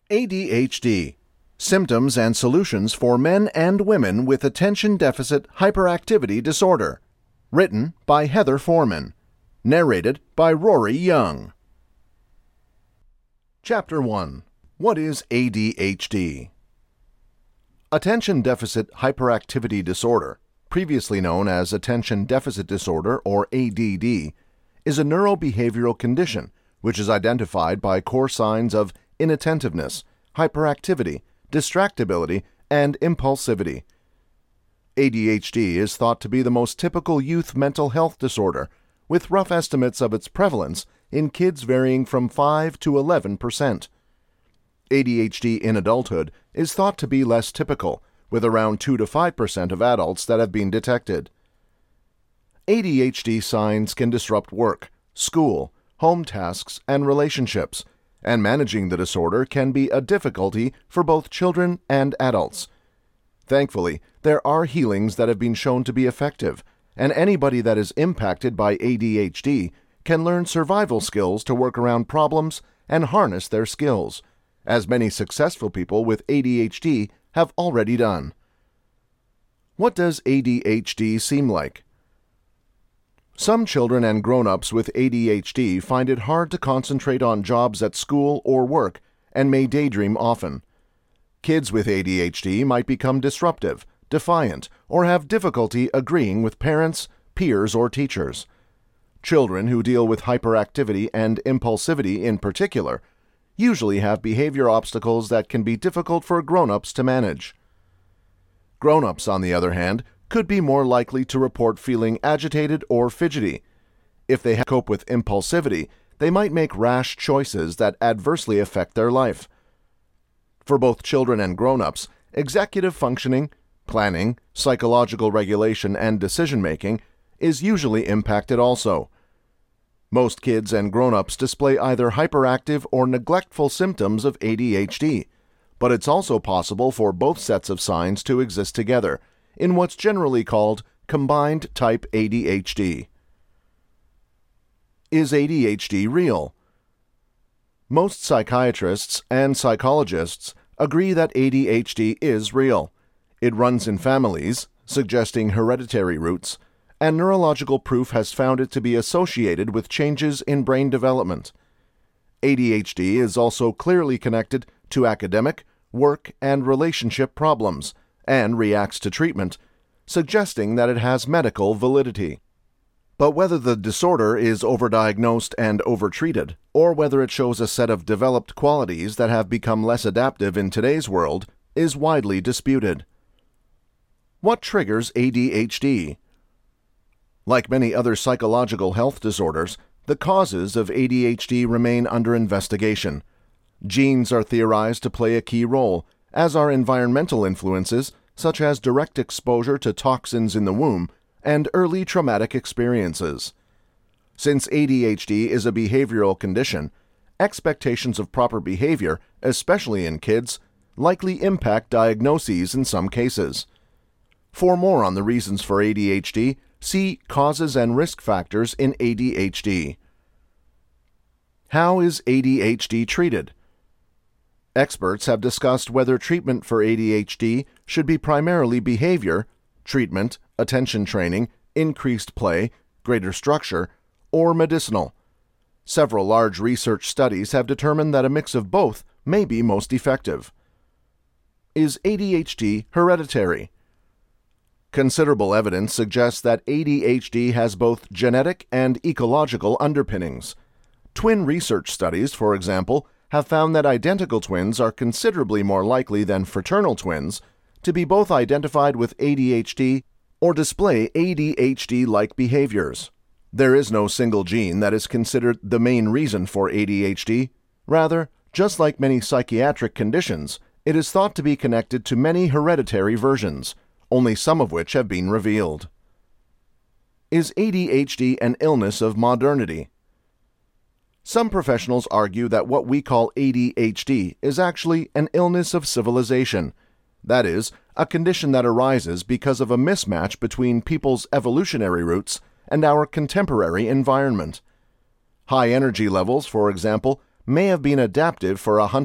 ADHD. Symptoms and solutions for men and women with attention deficit hyperactivity disorder. Written by Heather Foreman. Narrated by Rory Young. Chapter 1. What is ADHD? Attention deficit hyperactivity disorder, previously known as attention deficit disorder or ADD, is a neurobehavioral condition which is identified by core signs of inattentiveness, hyperactivity, distractibility, and impulsivity. ADHD is thought to be the most typical youth mental health disorder, with rough estimates of its prevalence in kids varying from 5 to 11%. ADHD in adulthood is thought to be less typical, with around 2 to 5% of adults that have been detected. ADHD signs can disrupt work, school, home tasks, and relationships, and managing the disorder can be a difficulty for both children and adults. Thankfully, there are healings that have been shown to be effective, and anybody that is impacted by ADHD can learn survival skills to work around problems and harness their skills, as many successful people with ADHD have already done. What does ADHD seem like? Some children and grown-ups with ADHD find it hard to concentrate on jobs at school or work and may daydream often. Kids with ADHD might become disruptive, defiant, or have difficulty agreeing with parents, peers, or teachers. Children who deal with hyperactivity and impulsivity in particular usually have behavior obstacles that can be difficult for grown-ups to manage. Grown-ups, on the other hand, could be more likely to report feeling agitated or fidgety. If they cope with impulsivity, they might make rash choices that adversely affect their life. For both children and grown-ups, executive functioning, planning, psychological regulation, and decision-making is usually impacted also. Most kids and grown-ups display either hyperactive or neglectful symptoms of ADHD, but it's also possible for both sets of signs to exist together in what's generally called combined type ADHD. Is ADHD real? Most psychiatrists and psychologists agree that ADHD is real. It runs in families, suggesting hereditary roots, and neurological proof has found it to be associated with changes in brain development. ADHD is also clearly connected to academic, work, and relationship problems, and reacts to treatment, suggesting that it has medical validity. But whether the disorder is overdiagnosed and overtreated, or whether it shows a set of developed qualities that have become less adaptive in today's world, is widely disputed. What triggers ADHD? Like many other psychological health disorders, the causes of ADHD remain under investigation. Genes are theorized to play a key role, as are environmental influences such as direct exposure to toxins in the womb and early traumatic experiences. Since ADHD is a behavioral condition, expectations of proper behavior, especially in kids, likely impact diagnoses in some cases. For more on the reasons for ADHD, see Causes and Risk Factors in ADHD. How is ADHD treated? Experts have discussed whether treatment for ADHD should be primarily behavior, treatment, attention training, increased play, greater structure, or medicinal. Several large research studies have determined that a mix of both may be most effective. Is ADHD hereditary? Considerable evidence suggests that ADHD has both genetic and ecological underpinnings. Twin research studies, for example, have found that identical twins are considerably more likely than fraternal twins to be both identified with ADHD or display ADHD-like behaviors. There is no single gene that is considered the main reason for ADHD. Rather, just like many psychiatric conditions, it is thought to be connected to many hereditary versions, only some of which have been revealed. Is ADHD an illness of modernity? Some professionals argue that what we call ADHD is actually an illness of civilization, that is, a condition that arises because of a mismatch between people's evolutionary roots and our contemporary environment. High energy levels, for example, may have been adaptive for a hunter